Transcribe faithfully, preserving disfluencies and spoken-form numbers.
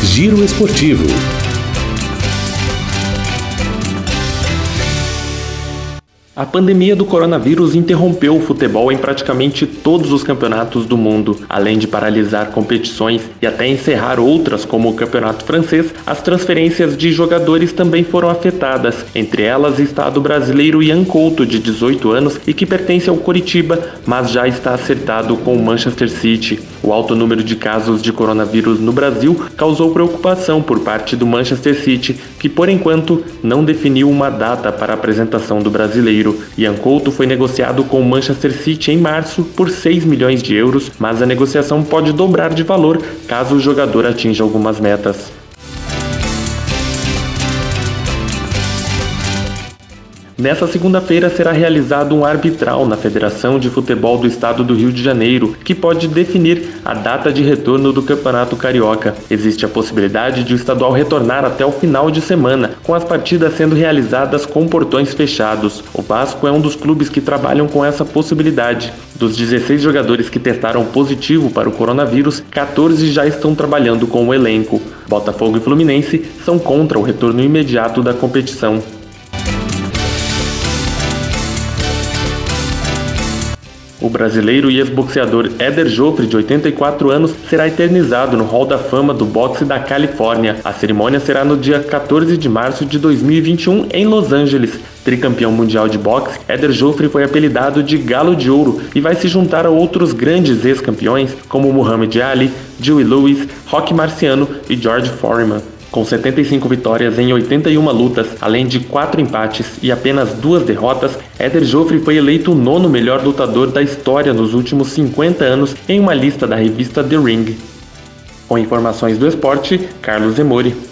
Giro Esportivo. A pandemia do coronavírus interrompeu o futebol em praticamente todos os campeonatos do mundo. Além de paralisar competições e até encerrar outras, como o campeonato francês, as transferências de jogadores também foram afetadas. Entre elas está a do brasileiro Ian Couto, de dezoito anos, e que pertence ao Coritiba, mas já está acertado com o Manchester City. O alto número de casos de coronavírus no Brasil causou preocupação por parte do Manchester City, que por enquanto não definiu uma data para a apresentação do brasileiro. Ian Couto foi negociado com o Manchester City em março por seis milhões de euros, mas a negociação pode dobrar de valor caso o jogador atinja algumas metas. Nessa segunda-feira será realizado um arbitral na Federação de Futebol do Estado do Rio de Janeiro, que pode definir a data de retorno do Campeonato Carioca. Existe a possibilidade de o estadual retornar até o final de semana, com as partidas sendo realizadas com portões fechados. O Vasco é um dos clubes que trabalham com essa possibilidade. Dos dezesseis jogadores que testaram positivo para o coronavírus, quatorze já estão trabalhando com o elenco. Botafogo e Fluminense são contra o retorno imediato da competição. O brasileiro e ex-boxeador Éder Joffre, de oitenta e quatro anos, será eternizado no Hall da Fama do Boxe da Califórnia. A cerimônia será no dia quatorze de março de dois mil e vinte e um, em Los Angeles. Tricampeão mundial de boxe, Éder Joffre foi apelidado de Galo de Ouro e vai se juntar a outros grandes ex-campeões como Muhammad Ali, Dewey Lewis, Rocky Marciano e George Foreman. Com setenta e cinco vitórias em oitenta e uma lutas, além de quatro empates e apenas duas derrotas, Éder Joffre foi eleito o nono melhor lutador da história nos últimos cinquenta anos em uma lista da revista The Ring. Com informações do esporte, Carlos Emori.